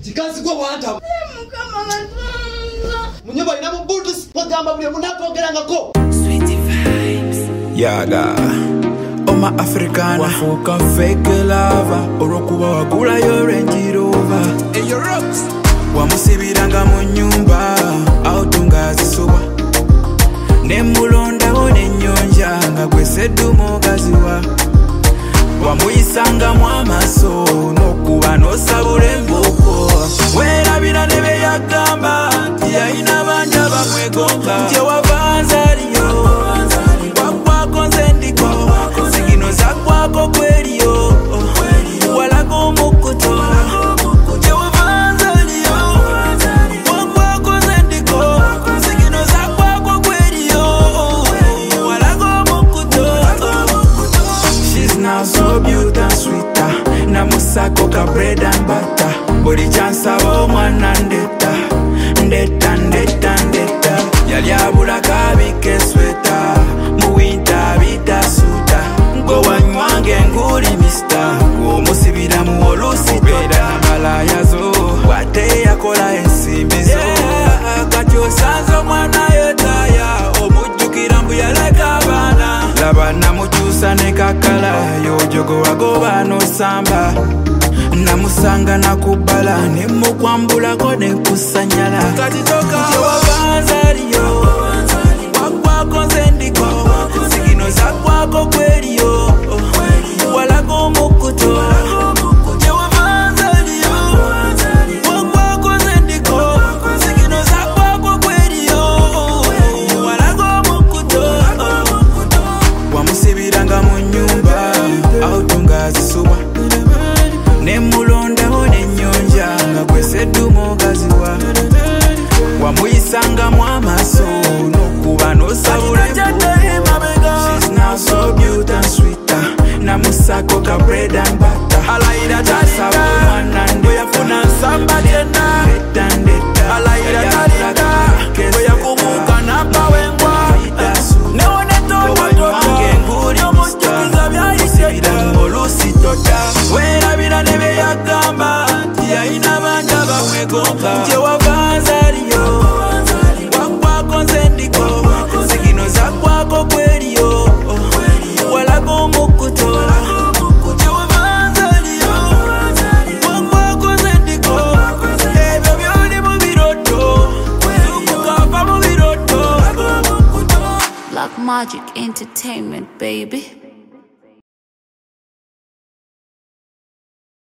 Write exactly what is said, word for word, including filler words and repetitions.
Chikazi kwa wanta. Munyumba ina mbutus pagamba buli munapogerangako. Sweetie vibes. Yaga. Oma Africana wafuka fake lava orokuba wagula yo Range Rover. Hey your rocks. Wamusibiranga mu nyumba autunga zisuba. Nemulonda one nyonja nga gweseddumo gaziwa. Wamuyisanga mu amaso n'okuba n'osabula emboko. Weerabira ne be yagamba nti yalina banja bamwegonga. Nti wavanza aliyo wakwako nze ndiko zigino zakwako kweriyo walaga omukuto. Nti wavanza aliyo wakwako nze ndiko zigino zakwako kweriyo walaga omukuto. She's now so beautiful and sweeter. Namusako ka bread and butter. Body chance abo mwana ndeta ndeta ndeta ndeta. Yali abula kabike sweta mu winter bita suta. Ngo wanywange nguli mister omusibira mu olusi bera malaya zo wate yakola ensimbi zo. Kati osanzo mwana yetaya omujjukira mbu yaleka abaana. Laba namukyusa ne kakala yojogo wagoba n'osamba. Namusanga nakubala nemukwambulako nekusanyala. Kati toka wavanza aliyo wakwako nze ndiko zigino zakwako kweriyo walaga omukuto. Nti wavanza aliyo wakwako nze ndiko zigino zakwako kweriyo walaga omukuto. Wamusibiranga mu nyumba autunga zisuba. Nemulondaho n'ennyonja nga gweseddumo gaziwa. Wamuyisanga mu amaso n'okuba n'osabula emboko. She's now so beautiful and sweeter. Namusako ka bread and butter. Alayira tasaba omwana nde yafuna nsamba tyenna. Ndeta ndeta. Alayira talinga bwe yakumuka n'appa wengwa. Newonetobatota n'omujjukiza byayiseta olusi tota. Weerabira ne be yagamba nti yalina banja bamwegonga. Nti wavanza aliyo wakwako nze ndiko zigino zakwako kweriyo walaga omukuto. Nti wavanza aliyo wakwako nze ndiko ebyo byoli mu biroto zukukava mu biroto. Black Magic Entertainment, baby.